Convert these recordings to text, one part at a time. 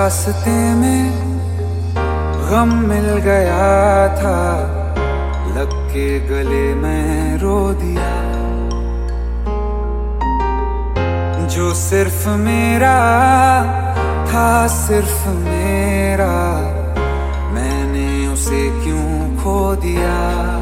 रास्ते में गम मिल गया था, लग के गले में रो दिया। जो सिर्फ मेरा था, सिर्फ मेरा, मैंने उसे क्यों खो दिया।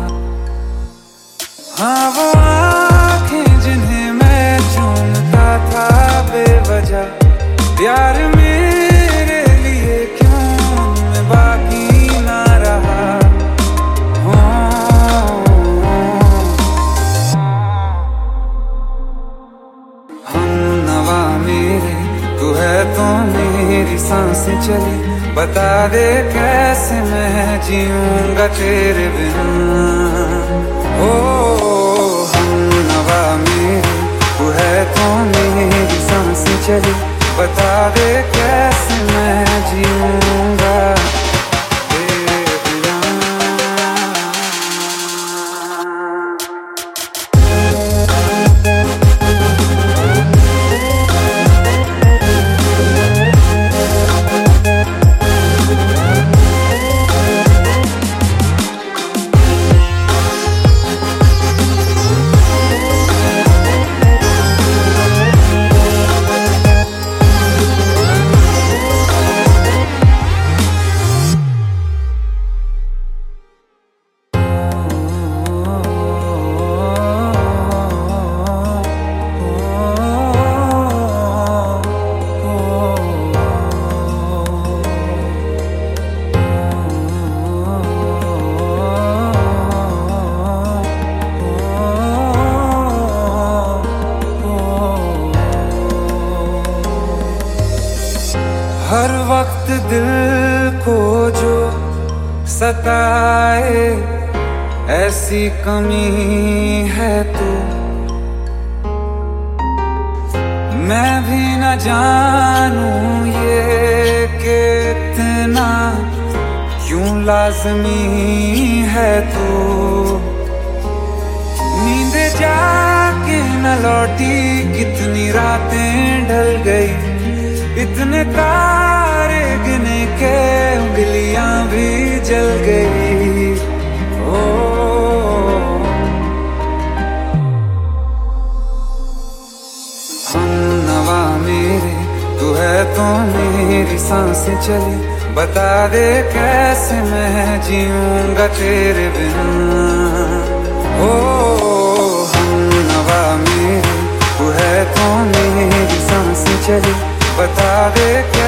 हाँ वो आँखें जिन्हें मैं चूमता था बेवजह, प्यार मेरे लिए क्यों मैं बाकी ना रहा। हम नवा मेरे, तू है तो मेरी सांसें चली, बता दे कैसे मैं जीऊंगा तेरे बिना। ओ हम नवा मेरे, तू है तो मेरी सांसें चली, बता दे कैसे मैं जीऊंगा तेरे बिना। हर वक्त दिल को जो सताए, ऐसी कमी है तू। मैं भी न जानूं ये कि इतना क्यों लाज़मी है तू। नींद जाके न लौटी, कितनी रातें ढल गई, इतने तारे गिने के उंगलियां भी जल गई। ओ हम नवा मेरे, तू है तो मेरी सांसें चली, बता दे कैसे मैं जीऊंगा तेरे बिना। ओ हम नवा मेरे, तू है तो मेरी सांसें चली, बता दे